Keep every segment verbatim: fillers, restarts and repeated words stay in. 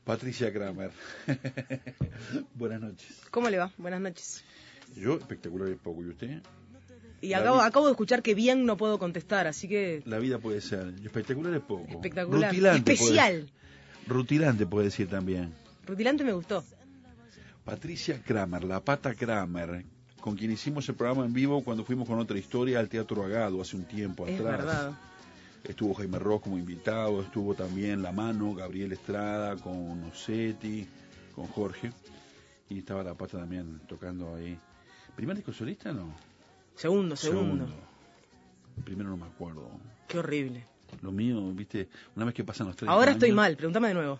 Patricia Kramer. Buenas noches. ¿Cómo le va? Buenas noches. Yo, espectacular es poco. ¿Y usted? Y acabo, acabo de escuchar que bien no puedo contestar, así que... La vida puede ser. Espectacular es poco. Espectacular. Rutilante Especial. Puede, rutilante puede decir también. Rutilante me gustó. Patricia Kramer, la Pata Kramer, con quien hicimos el programa en vivo cuando fuimos con Otra Historia al Teatro Agado hace un tiempo es atrás. Verdad. Estuvo Jaime Ross como invitado, estuvo también La Mano, Gabriel Estrada, con Osetti, con Jorge, y estaba la Pata también tocando ahí. ¿Primer disco solista no? Segundo, segundo. segundo. Primero no me acuerdo. Qué horrible. Lo mío, viste, una vez que pasan los tres Ahora años, estoy mal, pregúntame de nuevo.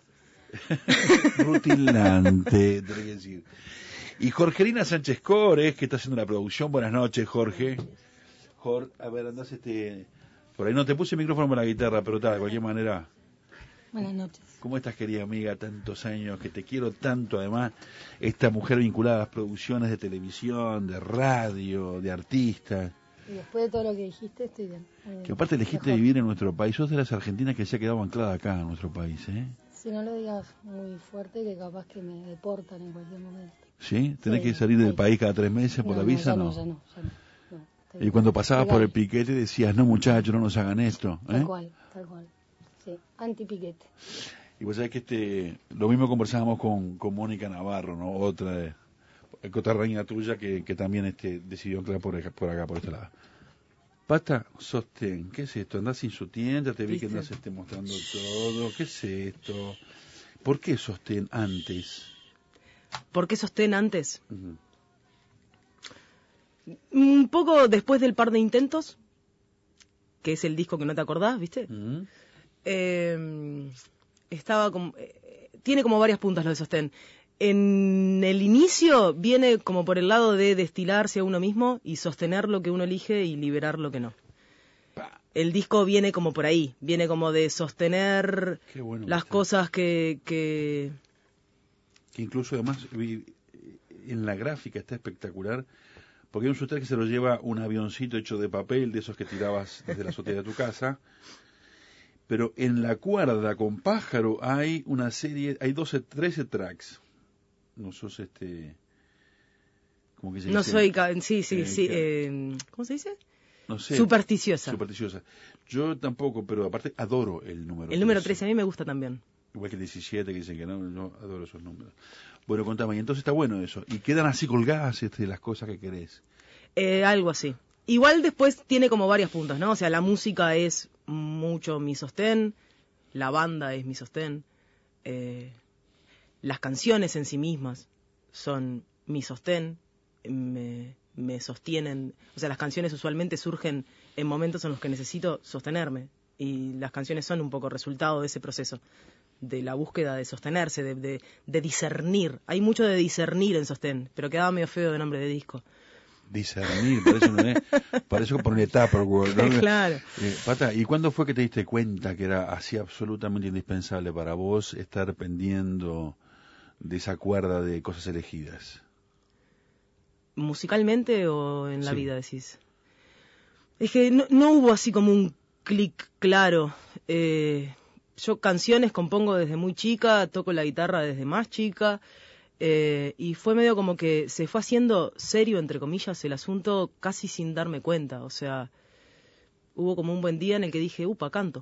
Rutilante, tengo que decir. Y Jorgelina Sánchez Cores, que está haciendo la producción. Buenas noches, Jorge. Jorge, a ver, andás este... Por ahí no te puse el micrófono para la guitarra, pero tal, de cualquier manera. Buenas noches. ¿Cómo estás, querida amiga? Tantos años, que te quiero tanto, además. Esta mujer vinculada a las producciones de televisión, de radio, de artistas. Y después de todo lo que dijiste, estoy bien. bien. Que aparte elegiste mejor vivir en nuestro país. Sos de las argentinas que se ha quedado anclada acá en nuestro país, ¿eh? Si no lo digas muy fuerte, que capaz que me deportan en cualquier momento. ¿Sí? ¿Tenés sí, que salir del sí. país cada tres meses por no, la visa? No, No, ya no, ya no. Ya no. Y cuando pasabas por el piquete decías, no muchachos, no nos hagan esto. ¿eh? Tal cual, tal cual. Sí, anti-piquete. Y vos sabés que este, lo mismo conversábamos con, con Mónica Navarro, ¿no? Otra de, otra reina tuya que, que también este, decidió entrar por acá, por acá, por este lado. Pata, sostén, ¿qué es esto? Andás sin su tienda, te vi ¿Viste? Que andás este, mostrando todo, ¿qué es esto? ¿Por qué sostén antes? ¿Por qué sostén antes? Uh-huh. Un poco después del Par de Intentos, que es el disco que no te acordás, ¿viste? Uh-huh. Eh, estaba como... Eh, tiene como varias puntas lo de sostén. En el inicio viene como por el lado de destilarse a uno mismo y sostener lo que uno elige y liberar lo que no. El disco viene como por ahí, viene como de sostener bueno las cosas que, que... Que incluso además en la gráfica está espectacular, porque hay un sostén que se lo lleva un avioncito hecho de papel, de esos que tirabas desde la azotea de tu casa, pero en la cuerda con pájaro hay una serie, hay doce, trece tracks. No sos este... ¿Cómo que se no dice? soy... Sí, sí, eh, sí. Que... Eh, ¿Cómo se dice? No sé. Supersticiosa. Supersticiosa. Yo tampoco, pero aparte adoro el número El trece. número trece a mí me gusta también. Igual que el diecisiete, que dicen que no, yo adoro esos números. Bueno, contame, y entonces está bueno eso. Y quedan así colgadas este, las cosas que querés. Eh, algo así. Igual después tiene como varias puntas, ¿no? O sea, la música es mucho mi sostén, la banda es mi sostén, eh, las canciones en sí mismas son mi sostén, me, me sostienen. O sea, las canciones usualmente surgen en momentos en los que necesito sostenerme. Y las canciones son un poco resultado de ese proceso, de la búsqueda de sostenerse, de, de, de discernir. Hay mucho de discernir en sostén, pero quedaba medio feo de nombre de disco. Discernir, por eso no es, por eso por una etapa, ¿no? Claro. Eh, Pata, ¿y cuándo fue que te diste cuenta que era así absolutamente indispensable para vos estar pendiendo de esa cuerda de cosas elegidas? ¿Musicalmente o en la sí. vida, decís? Es que no, no hubo así como un clic claro. Eh, yo canciones compongo desde muy chica, toco la guitarra desde más chica, eh, y fue medio como que se fue haciendo serio, entre comillas, el asunto casi sin darme cuenta. O sea, hubo como un buen día en el que dije, upa, canto.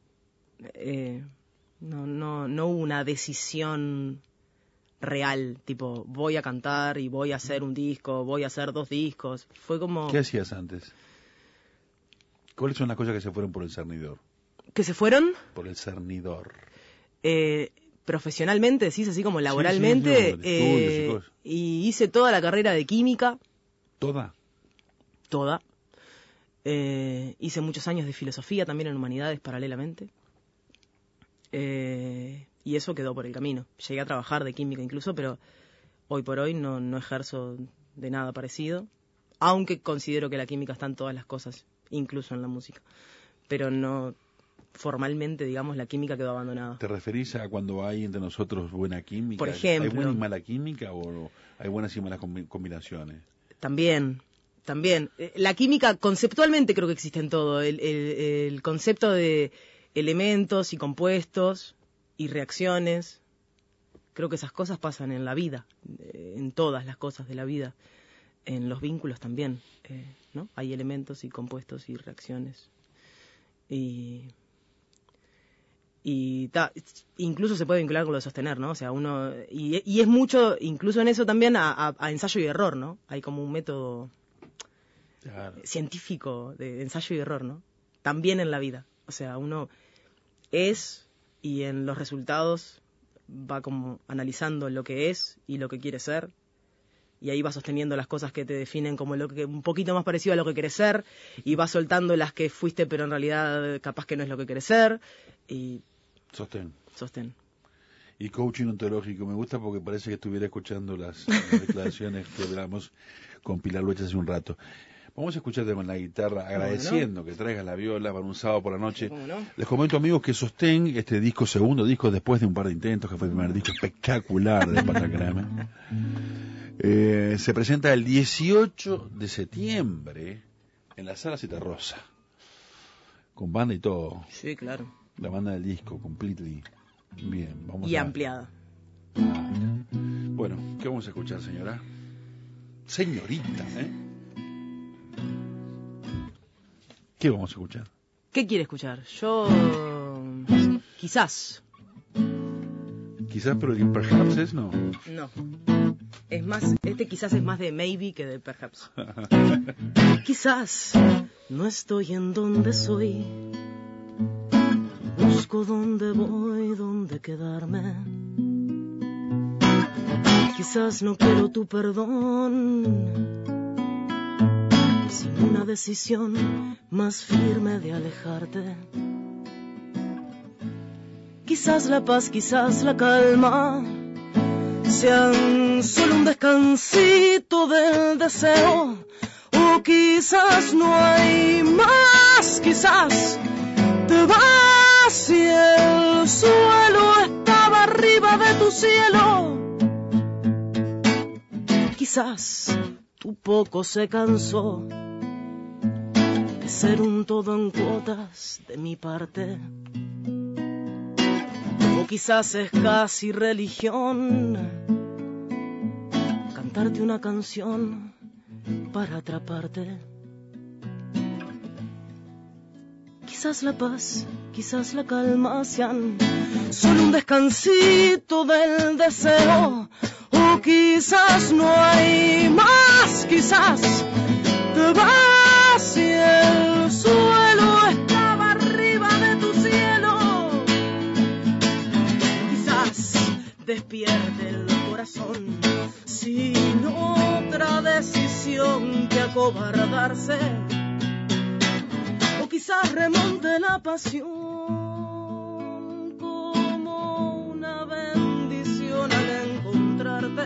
Eh, no, no, no hubo una decisión real, tipo, voy a cantar y voy a hacer un disco, voy a hacer dos discos. Fue como... ¿Qué hacías antes? ¿Cuáles son las cosas que se fueron por el cernidor? ¿Que se fueron? Por el cernidor. Eh, profesionalmente, decís, así como laboralmente, sí, sí, no, eh, y hice toda la carrera de química. ¿Toda? Toda. Eh, hice muchos años de filosofía también en humanidades paralelamente. Eh, y eso quedó por el camino. Llegué a trabajar de química incluso, pero hoy por hoy no, no ejerzo de nada parecido, aunque considero que la química está en todas las cosas, incluso en la música. Pero no, formalmente, digamos, la química quedó abandonada. ¿Te referís a cuando hay entre nosotros buena química? Por ejemplo. ¿Hay buena y mala química o hay buenas y malas combinaciones? También, también. La química conceptualmente creo que existe en todo. El, el, el concepto de elementos y compuestos y reacciones Creo que esas cosas pasan en la vida, eh, en todas las cosas de la vida, en los vínculos también, eh, ¿no? Hay elementos y compuestos y reacciones. Y, y ta, incluso se puede vincular con lo de sostener, ¿no? O sea, uno, y, y es mucho, incluso en eso también, a, a, a ensayo y error, ¿no? Hay como un método claro. científico de ensayo y error, ¿no? También en la vida. O sea, uno es y en los resultados va como analizando lo que es y lo que quiere ser. Y ahí vas sosteniendo las cosas que te definen como lo que un poquito más parecido a lo que querés ser, y vas soltando las que fuiste pero en realidad capaz que no es lo que querés ser, y sostén. Sostén. Y coaching ontológico, me gusta porque parece que estuviera escuchando las, las declaraciones que hablamos con Pilar Luech hace un rato. Vamos a escucharte con la guitarra, agradeciendo no? que traigas la viola para un sábado por la noche. ¿Cómo no? Les comento, amigos, que Sostén, este disco, segundo disco, después de un par de intentos, que fue el primer disco espectacular de Patagrama, eh, se presenta el dieciocho de septiembre en la Sala Citarrosa, con banda y todo. Sí, claro. La banda del disco, completely. Bien, vamos y a... ampliada. Ah. Bueno, ¿qué vamos a escuchar, señora? Señorita, ¿eh? ¿Qué vamos a escuchar? ¿Qué quiere escuchar? Yo... Quizás. Quizás, pero el perhaps es no. No. Es más, este quizás es más de maybe que de perhaps. Quizás no estoy en donde soy. Busco dónde voy, dónde quedarme. Quizás no quiero tu perdón, sin una decisión más firme de alejarte. Quizás la paz, quizás la calma sean solo un descansito del deseo, o quizás no hay más, quizás te vas y el suelo estaba arriba de tu cielo. Quizás tu poco se cansó de ser un todo en cuotas de mi parte. O quizás es casi religión cantarte una canción para atraparte. Quizás la paz, quizás la calma sean solo un descansito del deseo, o quizás no hay más, quizás te vas y el suelo estaba arriba de tu cielo. Quizás despierte el corazón sin otra decisión que acobardarse, o quizás remonte la pasión como una bendición al encontrarte.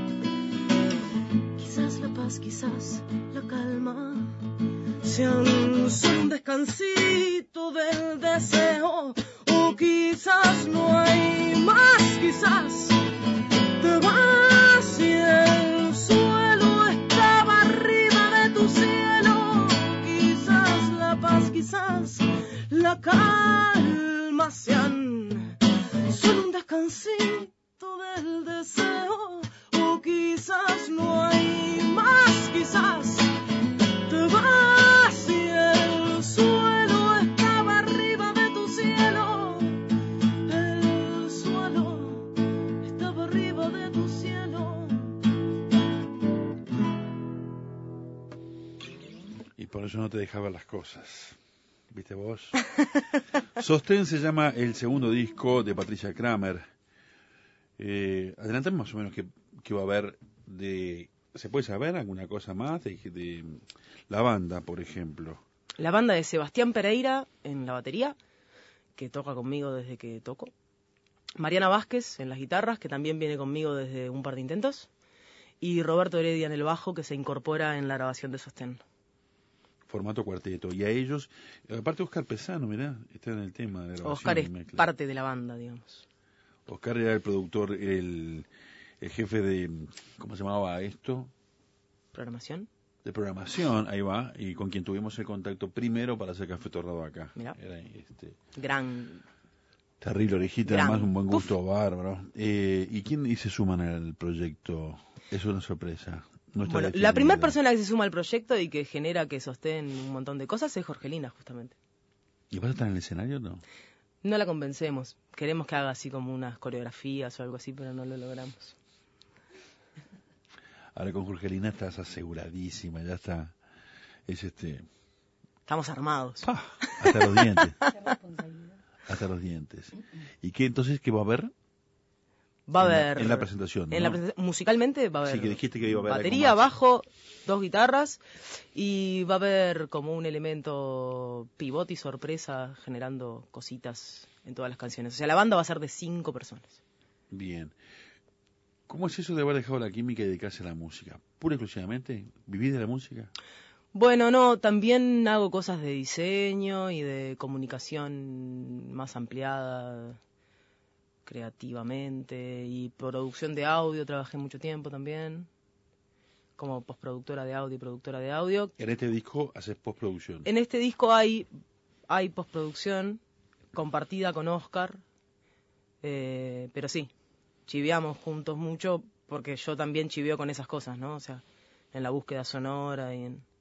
Quizás la paz, quizás la calma sean solo un descansito del deseo, o quizás no hay más, quizás te vas y el suelo estaba arriba de tu cielo. Quizás la paz, quizás la calma sean solo un descansito del deseo, o quizás no hay más, quizás te vas y el suelo estaba arriba de tu cielo. El suelo estaba arriba de tu cielo. Y por eso no te dejaba las cosas. ¿Viste vos? Sostén se llama el segundo disco de Patricia Kramer. Eh, adelantame más o menos qué, qué va a haber de... ¿Se puede saber alguna cosa más de, de la banda, por ejemplo? La banda de Sebastián Pereira en la batería, que toca conmigo desde que toco. Mariana Vázquez en las guitarras, que también viene conmigo desde un par de intentos. Y Roberto Heredia en el bajo, que se incorpora en la grabación de Sostén. Formato cuarteto. Y a ellos, aparte Oscar Pesano, mirá, está en el tema de grabación. Oscar es mezcla. parte de la banda, digamos. Oscar era el productor, el, el jefe de, ¿cómo se llamaba esto? ¿Programación? De programación, ahí va, y con quien tuvimos el contacto primero para hacer Café Torrado acá. Mirá. Era este... Gran Terrible orejita, Gran. además un buen gusto Uf. bárbaro. Eh, ¿Y quién y se suman al proyecto? Es una sorpresa. No está bueno, definida. la primera persona que se suma al proyecto y que genera que sostén un montón de cosas es Jorgelina, justamente. ¿Y vas a estar en el escenario o no? No la convencemos. Queremos que haga así como unas coreografías o algo así, pero no lo logramos. Ahora con Jorgelina estás aseguradísima, ya está. Es este. Estamos armados. ¡Pah! Hasta los dientes. Hasta los dientes. ¿Y qué entonces qué va a haber? Va a en haber. La, en la presentación. ¿no? En la presentación, musicalmente va a haber. Sí, que dijiste que iba a haber. Batería, bajo, dos guitarras y va a haber como un elemento pivote y sorpresa generando cositas en todas las canciones. O sea, la banda va a ser de cinco personas. Bien. ¿Cómo es eso de haber dejado la química y dedicarse a la música? ¿Pura y exclusivamente? ¿Vivís de la música? Bueno, no, también hago cosas de diseño y de comunicación más ampliada creativamente y producción de audio, trabajé mucho tiempo también como postproductora de audio y productora de audio. ¿En este disco haces postproducción? En este disco hay, hay postproducción compartida con Oscar, eh, pero sí, chiveamos juntos mucho porque yo también chiveo con esas cosas, ¿no? O sea, en la búsqueda sonora y en...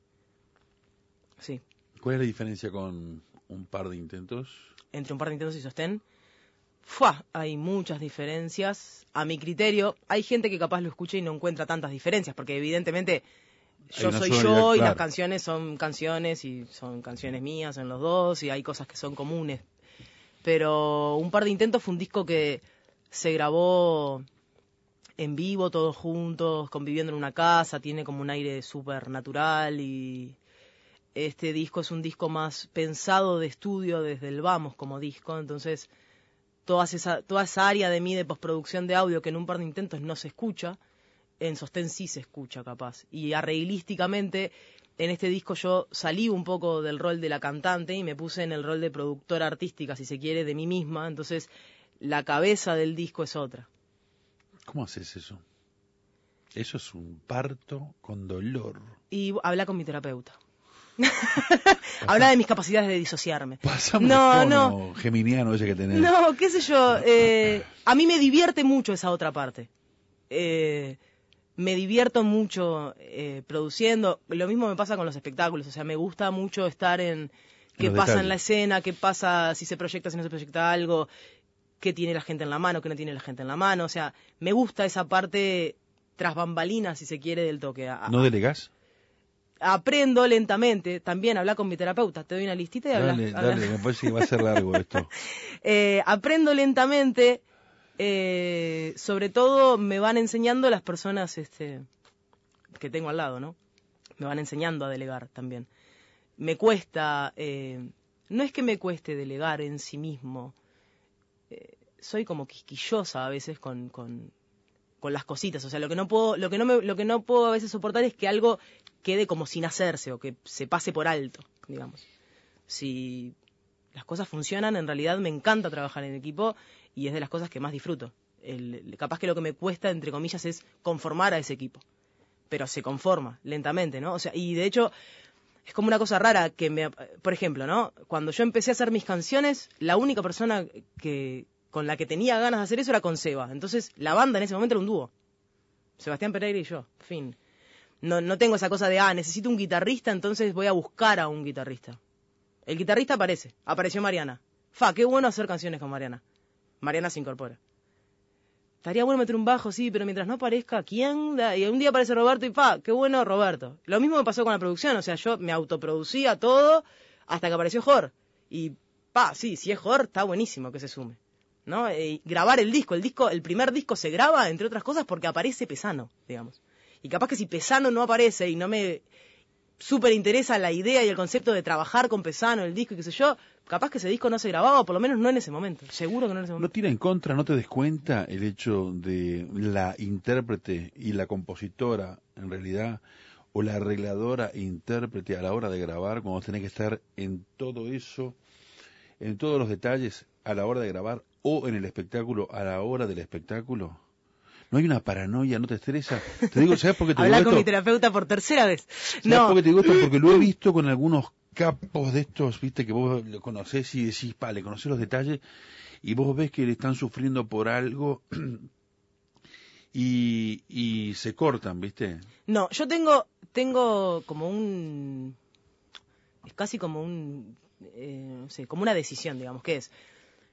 Sí. ¿Cuál es la diferencia con un par de intentos? Entre un par de intentos y sostén, ¡fua! Hay muchas diferencias. A mi criterio, hay gente que capaz lo escucha y no encuentra tantas diferencias, porque evidentemente yo soy yo sola, y claro. Las canciones son canciones y son canciones mías en los dos y hay cosas que son comunes. Pero un par de intentos fue un disco que se grabó en vivo, todos juntos, conviviendo en una casa, tiene como un aire súper natural y este disco es un disco más pensado de estudio desde el vamos como disco, entonces toda esa, toda esa área de mí de postproducción de audio que en un par de intentos no se escucha, en sostén sí se escucha capaz. Y arreglísticamente en este disco yo salí un poco del rol de la cantante y me puse en el rol de productora artística, si se quiere, de mí misma, entonces la cabeza del disco es otra. ¿Cómo haces eso? Eso es un parto con dolor. Y habla con mi terapeuta. Habla de mis capacidades de disociarme. Pasame no, el tono no. geminiano ese que tenés. No, qué sé yo. Eh, a mí me divierte mucho esa otra parte. Eh, me divierto mucho eh, produciendo. Lo mismo me pasa con los espectáculos. O sea, me gusta mucho estar en qué Los pasa detalles. en la escena, qué pasa si se proyecta, si no se proyecta algo, qué tiene la gente en la mano, qué no tiene la gente en la mano. O sea, me gusta esa parte tras bambalinas, si se quiere, del toque. A, ¿No delegás? Aprendo lentamente, también habla con mi terapeuta, te doy una listita y hablas. Dale, dale, me parece que va a ser largo esto. eh, aprendo lentamente, eh, sobre todo me van enseñando las personas este, que tengo al lado, ¿no? Me van enseñando a delegar también. Me cuesta, eh, no es que me cueste delegar en sí mismo, eh, soy como quisquillosa a veces con, con, con las cositas, o sea, lo que no puedo, lo que no me, lo que no puedo a veces soportar es que algo quede como sin hacerse o que se pase por alto, digamos. Si las cosas funcionan, en realidad me encanta trabajar en equipo y es de las cosas que más disfruto. El, capaz que lo que me cuesta, entre comillas, es conformar a ese equipo. Pero se conforma lentamente, ¿no? O sea, y de hecho es como una cosa rara que me... Por ejemplo, ¿no? Cuando yo empecé a hacer mis canciones, la única persona que con la que tenía ganas de hacer eso era con Seba. Entonces la banda en ese momento era un dúo. Sebastián Pereira y yo, fin. No, no tengo esa cosa de, ah, necesito un guitarrista, entonces voy a buscar a un guitarrista. El guitarrista aparece, apareció Mariana. Fa, qué bueno hacer canciones con Mariana. Mariana se incorpora. Estaría bueno meter un bajo, sí, pero mientras no aparezca, ¿quién? Y un día aparece Roberto y fa, qué bueno Roberto. Lo mismo me pasó con la producción, o sea, yo me autoproducía todo hasta que apareció Jor. Y pa, sí, si es Jor, está buenísimo que se sume. ¿No? Y grabar el disco, el disco, el primer disco se graba, entre otras cosas, porque aparece Pesano, digamos. Y capaz que si Pesano no aparece y no me súper interesa la idea y el concepto de trabajar con Pesano, el disco y qué sé yo, capaz que ese disco no se grababa, o por lo menos no en ese momento. Seguro que no en ese momento. ¿No tira en contra, no te des cuenta el hecho de la intérprete y la compositora, en realidad, o la arregladora e intérprete a la hora de grabar, cuando tenés que estar en todo eso, en todos los detalles a la hora de grabar, o en el espectáculo a la hora del espectáculo? ¿No hay una paranoia? ¿No te estresa? Te digo, ¿sabes por qué te digo Hablar esto? con mi terapeuta por tercera vez. ¿Sabes No. por qué te digo esto? Porque lo he visto con algunos capos de estos, viste, que vos lo conocés y decís, pa, le conocés los detalles, y vos ves que le están sufriendo por algo y, y se cortan, viste. No, yo tengo, tengo como un, es casi como un, eh, no sé, como una decisión, digamos, que es,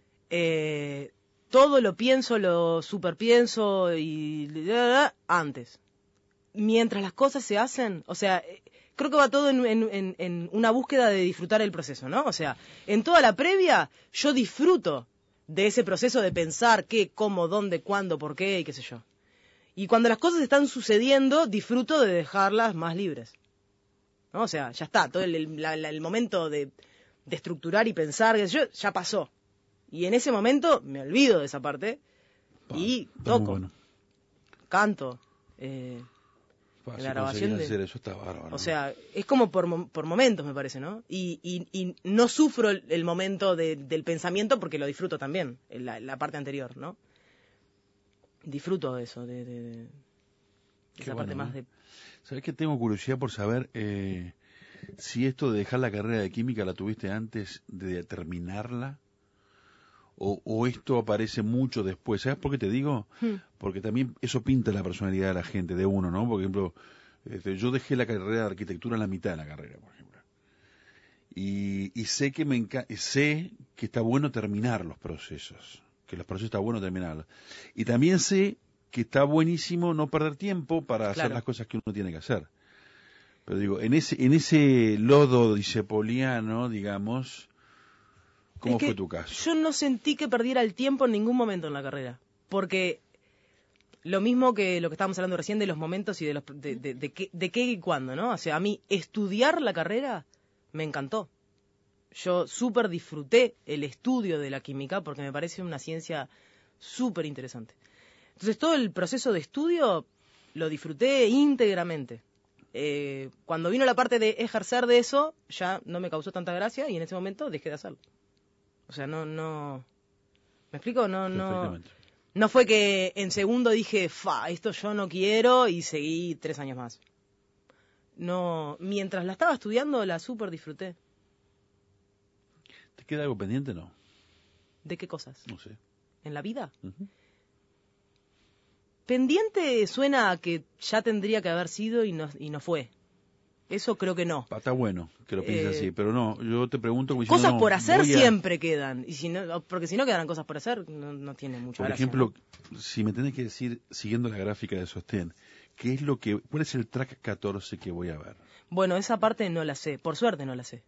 eh, todo lo pienso, lo superpienso y antes. Mientras las cosas se hacen, o sea, creo que va todo en, en, en una búsqueda de disfrutar el proceso, ¿no? O sea, en toda la previa yo disfruto de ese proceso de pensar qué, cómo, dónde, cuándo, por qué y qué sé yo. Y cuando las cosas están sucediendo, disfruto de dejarlas más libres, ¿no? O sea, ya está, todo el, el, la, el momento de, de estructurar y pensar, qué sé yo, ya pasó. Y en ese momento me olvido de esa parte y Está toco, muy bueno. canto. Eh, Pa, la si grabación conseguís de... hacer eso está bárbaro. O sea, es como por, mo- por momentos, me parece, ¿no? Y, y, y no sufro el, el momento de, del pensamiento porque lo disfruto también, en la, la parte anterior, ¿no? Disfruto de eso, de, de, de esa bueno, parte ¿no? más de... ¿Sabés que tengo curiosidad por saber eh, si esto de dejar la carrera de química la tuviste antes de terminarla? O, o esto aparece mucho después. ¿Sabes por qué te digo? Hmm. Porque también eso pinta la personalidad de la gente, de uno, ¿no? Por ejemplo, este, yo dejé la carrera de arquitectura en la mitad de la carrera, por ejemplo. Y, y sé que me enca- sé que está bueno terminar los procesos, que los procesos está bueno terminarlos. Y también sé que está buenísimo no perder tiempo para hacer Claro. las cosas que uno tiene que hacer. Pero digo, en ese, en ese lodo dicepoliano, digamos, ¿cómo Es que fue tu caso? yo no sentí que perdiera el tiempo en ningún momento en la carrera. Porque lo mismo que lo que estábamos hablando recién de los momentos y de, los, de, de, de, qué, de qué y cuándo, ¿no? O sea, a mí estudiar la carrera me encantó. Yo súper disfruté el estudio de la química porque me parece una ciencia súper interesante. Entonces todo el proceso de estudio lo disfruté íntegramente. Eh, cuando vino la parte de ejercer de eso, ya no me causó tanta gracia y en ese momento dejé de hacerlo. O sea, no, no... ¿Me explico? No, no... Perfectamente. No fue que en segundo dije, fa, esto yo no quiero y seguí tres años más. No, mientras la estaba estudiando la súper disfruté. ¿Te queda algo pendiente? No. ¿De qué cosas? No sé. ¿En la vida? Uh-huh. Pendiente suena a que ya tendría que haber sido y no, y no fue. Eso creo que no. Está bueno que lo pienses Eh, así, pero no, yo te pregunto como diciendo, Cosas no, por hacer voy a- siempre quedan. Y si no, porque si no quedan cosas por hacer, no, no tiene mucha Por gracia, ejemplo, ¿no? si me tenés que decir, siguiendo la gráfica de sostén, ¿qué es lo que, cuál es el track catorce que voy a ver? Bueno, esa parte no la sé. Por suerte no la sé.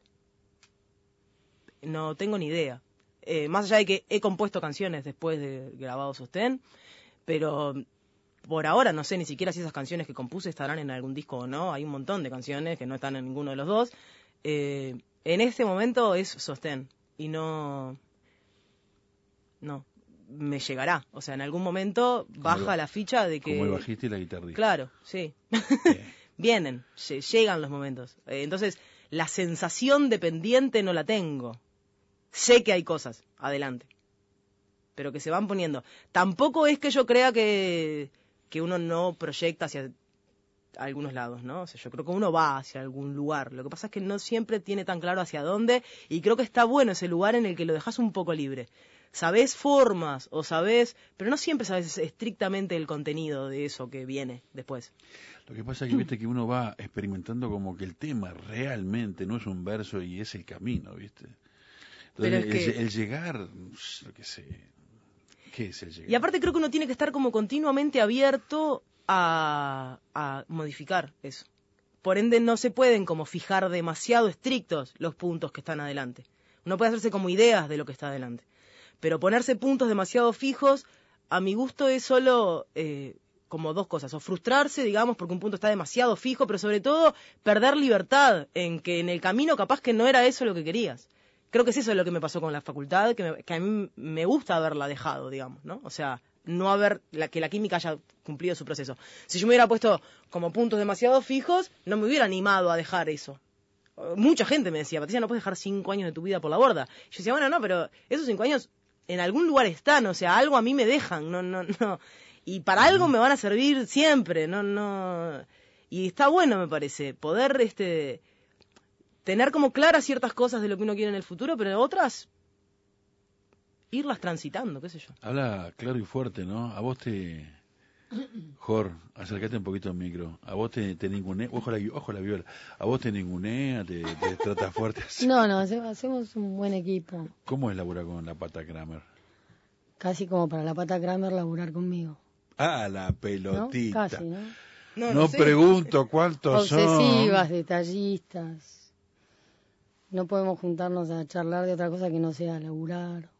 No tengo ni idea. Eh, más allá de que he compuesto canciones después de grabado Sostén, pero por ahora no sé ni siquiera si esas canciones que compuse estarán en algún disco o no. Hay un montón de canciones que no están en ninguno de los dos. Eh, en este momento es Sostén y no... No, me llegará. O sea, en algún momento baja el- la ficha de que... Como el bajista y la guitarrista. Claro, sí. Bien. Vienen, lle- llegan los momentos. Eh, entonces, la sensación de pendiente no la tengo. Sé que hay cosas, adelante. Pero que se van poniendo. Tampoco es que yo crea que, que uno no proyecta hacia algunos lados, ¿no? O sea, yo creo que uno va hacia algún lugar. Lo que pasa es que no siempre tiene tan claro hacia dónde, y creo que está bueno ese lugar en el que lo dejas un poco libre. Sabés formas, o sabés, pero no siempre sabés estrictamente el contenido de eso que viene después. Lo que pasa es que viste que uno va experimentando como que el tema realmente no es un verso y es el camino, ¿viste? Pero Entonces, es el, que- el llegar, yo qué sé, ¿qué es el llegar? Y aparte creo que uno tiene que estar como continuamente abierto a, a modificar eso. Por ende no se pueden como fijar demasiado estrictos los puntos que están adelante. Uno puede hacerse como ideas de lo que está adelante. Pero ponerse puntos demasiado fijos, a mi gusto es solo eh, como dos cosas. O frustrarse, digamos, porque un punto está demasiado fijo, pero sobre todo perder libertad en que en el camino capaz que no era eso lo que querías. Creo que es eso lo que me pasó con la facultad, que, me- que a mí me gusta haberla dejado, digamos, ¿no? O sea, no haber, la, que la química haya cumplido su proceso. Si yo me hubiera puesto como puntos demasiado fijos, no me hubiera animado a dejar eso. Mucha gente me decía, Patricia, no puedes dejar cinco años de tu vida por la borda. Yo decía, bueno, no, pero esos cinco años en algún lugar están, o sea, algo a mí me dejan, no, no, no. Y para algo me van a servir siempre, no, no. Y está bueno, me parece, poder, este... tener como claras ciertas cosas de lo que uno quiere en el futuro, pero otras irlas transitando, qué sé yo. Habla claro y fuerte, ¿no? A vos te... Jor, acércate un poquito al micro. A vos te, te ningunea, ojo la, ojo la viola. A vos te ningunea, te, te trata fuerte así. No, no, hace- hacemos un buen equipo. ¿Cómo es laburar con la Pata Kramer? Casi como para la Pata Kramer laburar conmigo. Ah, la ¿No? pelotita. Casi, ¿no? No, No no sé. pregunto cuántos son. Obsesivas, detallistas. No podemos juntarnos a charlar de otra cosa que no sea laburar.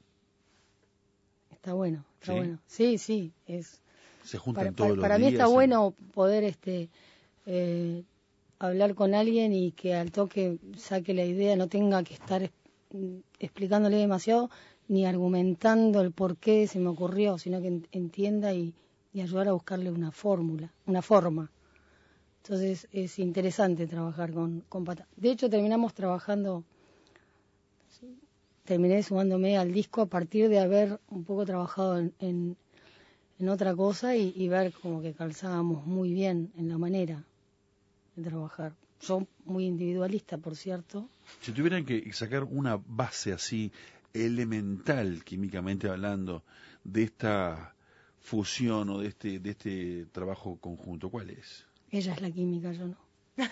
Está bueno, está ¿Sí? bueno. Sí, sí, es... Se juntan Para, todos para, los para mí días. está en- bueno poder este eh, hablar con alguien y que al toque saque la idea, no tenga que estar es- mm, explicándole demasiado ni argumentando el por qué se me ocurrió, sino que en- entienda y, y ayudar a buscarle una fórmula, una forma. Entonces es interesante trabajar con, con Pata. De hecho terminamos trabajando, terminé sumándome al disco a partir de haber un poco trabajado en, en en otra cosa y, y ver como que calzábamos muy bien en la manera de trabajar. Yo muy individualista, por cierto. Si tuvieran que sacar una base así, elemental, químicamente hablando, de esta fusión o de este, de este trabajo conjunto, ¿cuál es? Ella es la química, yo no.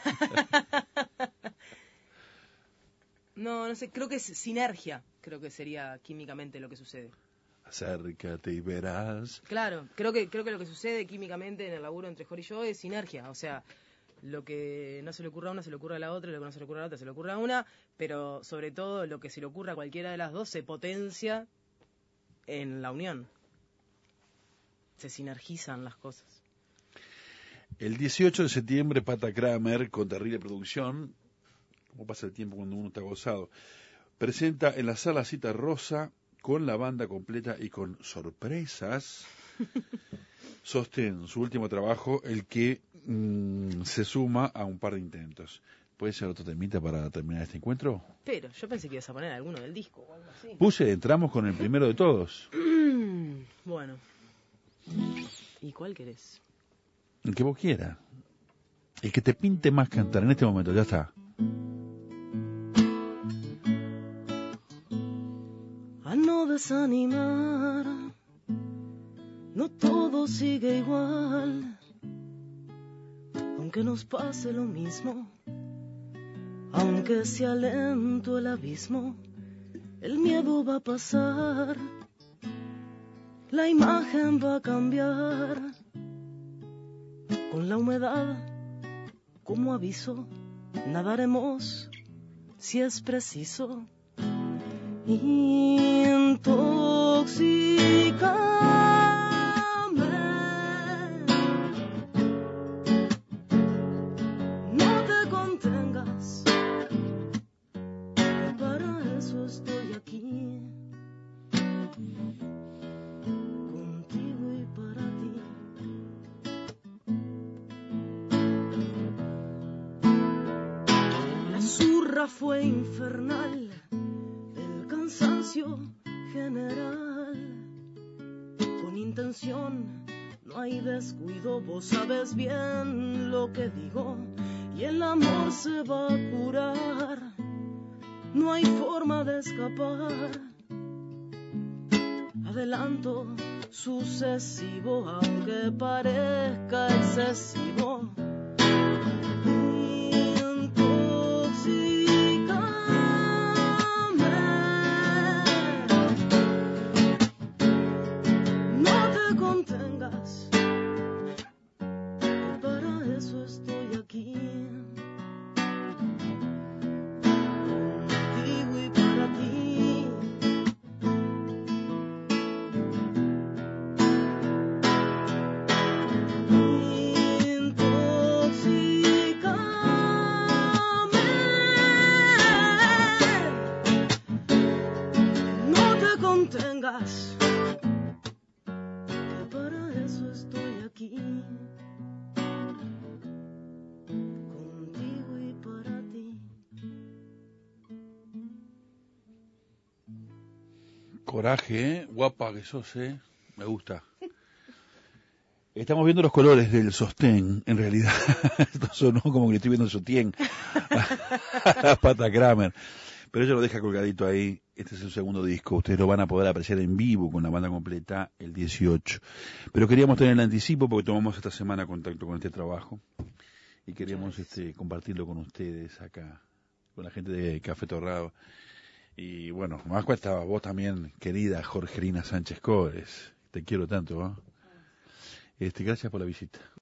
No, no sé, creo que es sinergia, creo que sería químicamente lo que sucede. Acércate y verás. Claro, creo que creo que lo que sucede químicamente en el laburo entre Jorge y yo es sinergia, o sea, lo que no se le ocurre a una se le ocurre a la otra, y lo que no se le ocurre a la otra se le ocurre a una, pero sobre todo lo que se le ocurre a cualquiera de las dos se potencia en la unión. Se sinergizan las cosas. El dieciocho de septiembre, Pata Kramer, con terrible producción, como pasa el tiempo cuando uno está gozado, presenta en la sala Cita Rosa, con la banda completa y con sorpresas, Sostén, su último trabajo, el que mm, se suma a un par de intentos. ¿Puede ser otro temita para terminar este encuentro? Pero yo pensé que ibas a poner alguno del disco o algo así. Puse, entramos con el primero de todos. Bueno. ¿Y cuál querés? El que vos quieras. El que te pinte más cantar en este momento, ya está. A no desanimar, no todo sigue igual, aunque nos pase lo mismo, aunque sea lento el abismo, el miedo va a pasar, la imagen va a cambiar, con la humedad como aviso, nadaremos si es preciso. Intoxícame, no te contengas, para eso estoy aquí, contigo y para ti. La zurra fue infernal, cansancio general, con intención, no hay descuido, vos sabes bien lo que digo, y el amor se va a curar, no hay forma de escapar, adelanto sucesivo, aunque parezca excesivo. Coraje, ¿eh? Guapa que sos, ¿eh? Me gusta. Estamos viendo los colores del sostén, en realidad. Esto sonó como que le estoy viendo el sostén a la Pata Kramer. Pero ella lo deja colgadito ahí. Este es el segundo disco. Ustedes lo van a poder apreciar en vivo con la banda completa el dieciocho. Pero queríamos tener el anticipo porque tomamos esta semana contacto con este trabajo. Y queríamos este, compartirlo con ustedes acá, con la gente de Café Torrado. Y bueno, más cuesta vos también, querida Jorgelina Sánchez Cores. Te quiero tanto, ¿no? Este, gracias por la visita.